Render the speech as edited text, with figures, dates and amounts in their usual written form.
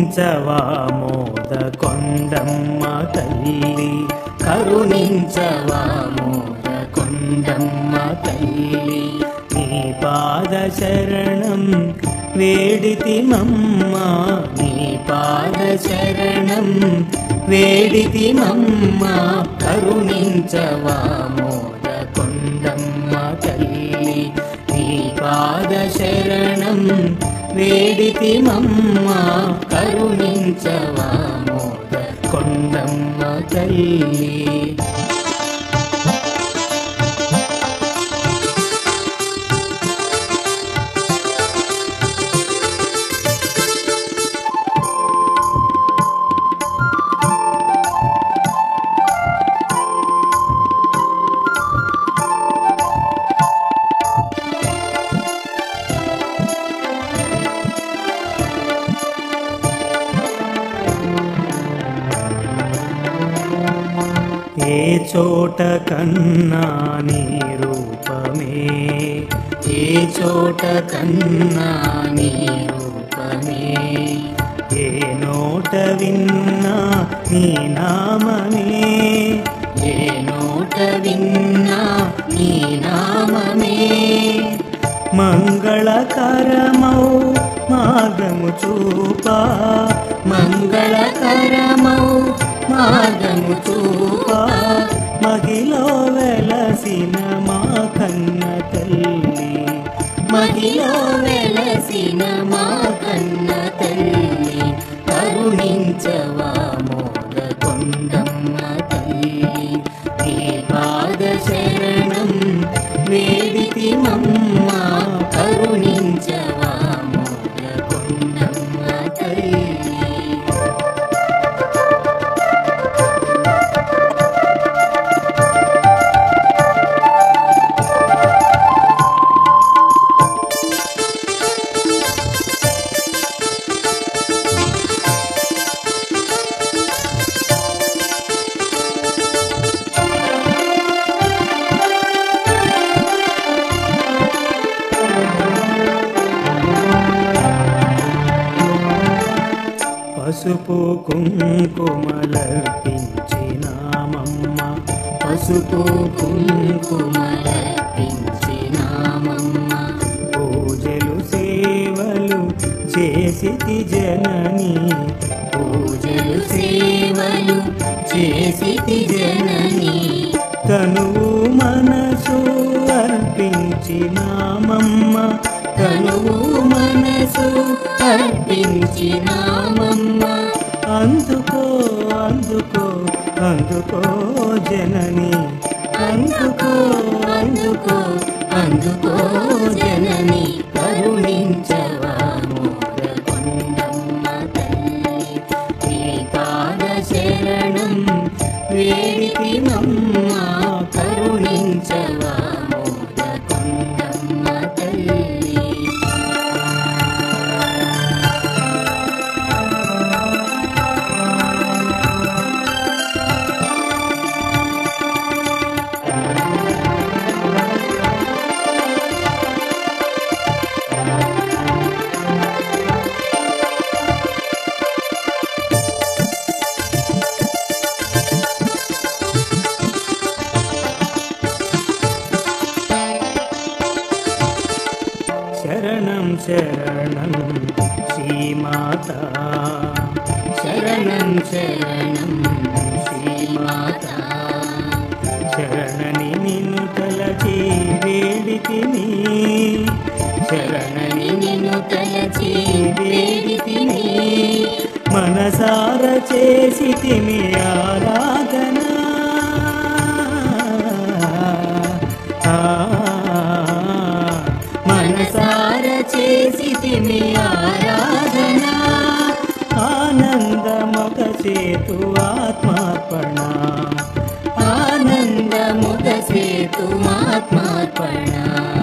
కరుణించవా మోద కొండమ్మ తల్లి, కరుణించవా మోద కొండమ్మ తల్లి. నీ పాద శరణం వేడితిమమ్మ, నీ పాద శరణం వేడితిమమ్మ. కరుణించవా మోద కొండమ్మ తల్లి, నీ పాద శరణం వేడితిమమ్మ. కరుణించవా మోద కొండమ్మ తల్లి. ఏ చోట కన్నా నీ రూపమే, ఏ చోట కన్నా నీ రూపమే. ఏ నోట విన్నా నీ నామమే, ఏ నోట విన్నా నీ నామమే. మంగళకరమౌ మార్గము చూపా, మంగళకరమౌ మార్గము చూపా. మహిలో వెలసిన మా కన్న తల్లి, మహిలో వెలసిన మా కన్న తల్లి. కరుణించవా మోద కొండమ్మ తల్లి, నీ పాద శరణం వేడితిమమ్మ. కరుణించవా మోద కొండమ్మ తల్లి. పసుపు కుంకుమలర్పించినామమ్మ, పసుపు కుంకుమలర్పించినామమ్మ. పూజలు సేవలు చేసితి జనని, పూజలు సేవలు చేసితి జనని. తనువు మనసు అర్పించినామమ్మ, తనువు మనసు అర్పించినామమ్మ. అందుకో అందుకో అందుకో జనని, అందుకో అందుకో అందుకో జనని. కరుణించవా మోద కొండమ్మ తల్లి, నీ పాద శరణం వేడితిమమ్మ. కరుణించవా మోద కొండమ్మ తల్లి. శరణం శరణం శ్రీమాత, శరణం శరణం శ్రీమాత. శరణని నిన్ను తలచి వేడితిని, శరణని నిన్ను తలచి వేడితిని. మనసార చేసితిని ఆరాధన, మనసార చేసితిని ఆరాధన. ఆనందముఖ సేతు ఆత్మార్పణ, ఆనందముఖ సేతు ఆత్మార్పణ.